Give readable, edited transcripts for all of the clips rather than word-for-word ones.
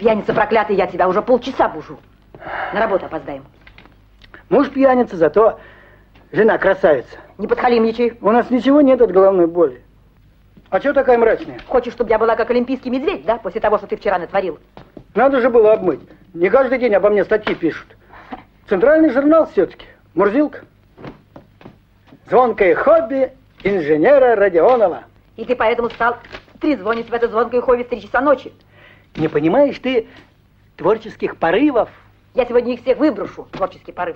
Пьяница проклятый, я тебя уже полчаса бужу. На работу опоздаем. Муж пьяница, зато жена красавица. Не подхалимничай. У нас ничего нет от головной боли. А чего такая мрачная? Хочешь, чтобы я была как олимпийский медведь, да? После того, что ты вчера натворил. Надо же было обмыть. Не каждый день обо мне статьи пишут. Центральный журнал все-таки. Мурзилка. Звонкое хобби инженера Родионова. И ты поэтому стал трезвонить в это звонкое хобби в 3 часа ночи. Не понимаешь ты творческих порывов? Я сегодня их всех выброшу, творческий порыв.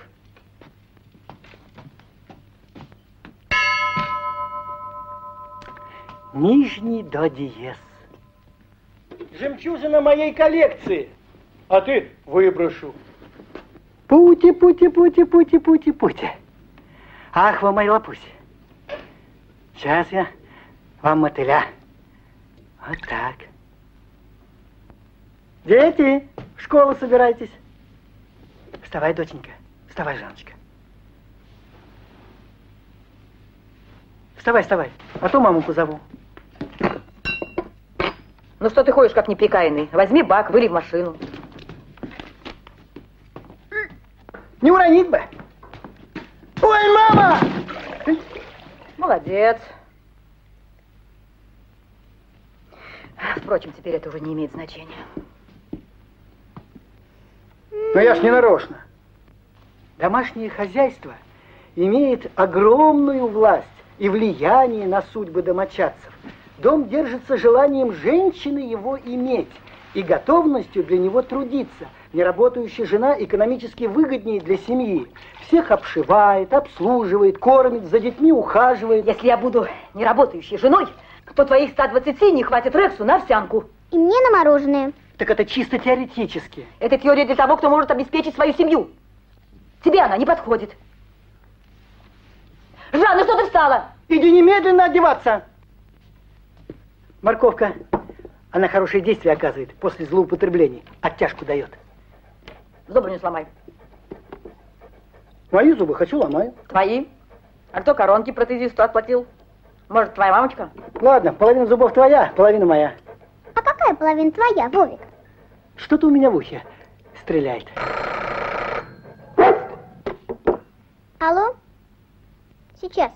Нижний до диез. Жемчужина моей коллекции. А ты выброшу. Пути, пути, пути, пути, пути, пути. Ах, вы мои лапуси. Сейчас я вам мотыля. Вот так. Дети, в школу собирайтесь. Вставай, доченька. Вставай, Жанночка. Вставай, вставай. А то маму позову. Ну что ты ходишь, как неприкаянный? Возьми бак, вылей в машину. Не уронить бы. Ой, мама! Молодец. Впрочем, теперь это уже не имеет значения. Но я ж не нарочно. Домашнее хозяйство имеет огромную власть и влияние на судьбы домочадцев. Дом держится желанием женщины его иметь и готовностью для него трудиться. Неработающая жена экономически выгоднее для семьи. Всех обшивает, обслуживает, кормит, за детьми ухаживает. Если я буду неработающей женой, то твоих 120 не хватит Рексу на овсянку. И мне на мороженое. Так это чисто теоретически. Это теория для того, кто может обеспечить свою семью. Тебе она не подходит. Жанна, что ты встала? Иди немедленно одеваться. Морковка, она хорошее действие оказывает после злоупотреблений. Оттяжку дает. Зубы не сломай. Мои зубы хочу ломаю. Твои? А кто коронки протезисту отплатил? Может, твоя мамочка? Ладно, половина зубов твоя, половина моя. А какая половина твоя, Вовик? Что-то у меня в ухе стреляет. Алло? Сейчас.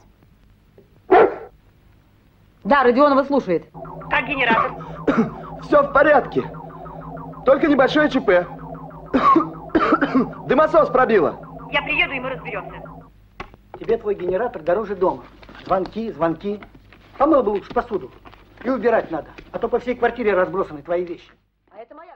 Да, Родионова слушает. Как генератор? Все в порядке. Только небольшое ЧП. Дымосос пробило. Я приеду, и мы разберемся. Тебе твой генератор дороже дома. Звонки, звонки. Помыл бы лучше посуду. И убирать надо. А то по всей квартире разбросаны твои вещи. А это моя